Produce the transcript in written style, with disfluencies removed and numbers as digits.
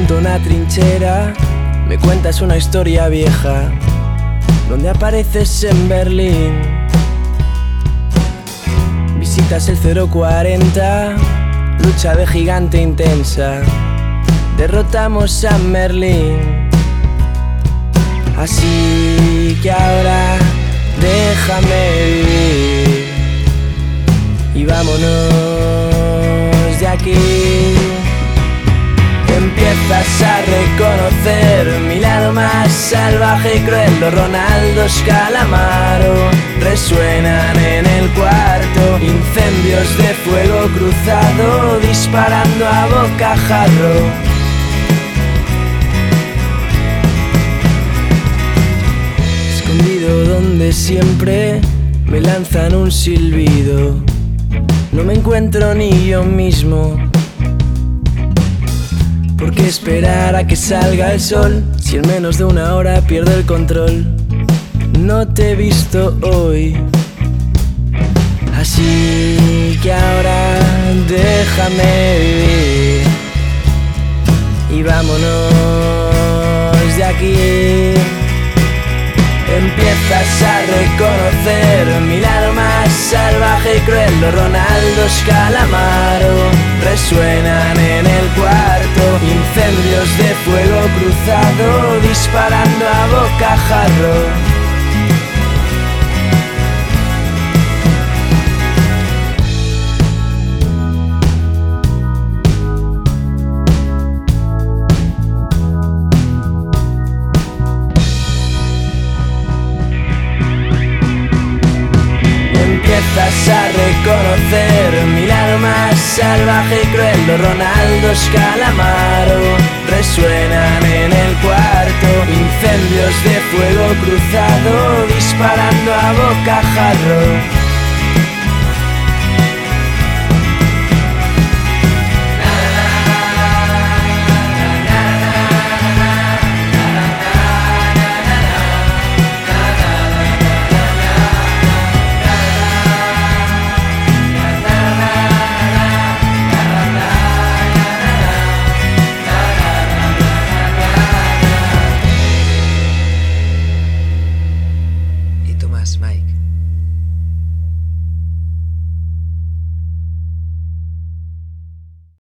junto a una trinchera, me cuentas una historia vieja donde apareces en Berlín. Visitas el 040, lucha de gigante intensa, derrotamos a Merlín. Así que ahora déjame vivir y vámonos de aquí. Empiezas a reconocer mi lado más salvaje y cruel. Los Ronaldos Calamaro resuenan en el cuarto. Incendios de fuego cruzado disparando a bocajarro. Escondido donde siempre me lanzan un silbido, no me encuentro ni yo mismo. ¿Por qué esperar a que salga el sol si en menos de una hora pierdo el control? No te he visto hoy, así que ahora déjame vivir y vámonos de aquí. Empiezas a reconocer mi lado más salvaje y cruel. Los Ronaldos Calamaro resuenan en el cuarto. Incendios de fuego cruzado disparando a bocajarro. Empiezas a reconocer mi lado más salvaje y cruel. Los Ronaldos Calamaro resuenan en el cuarto. Incendios de fuego cruzado disparando a bocajarro.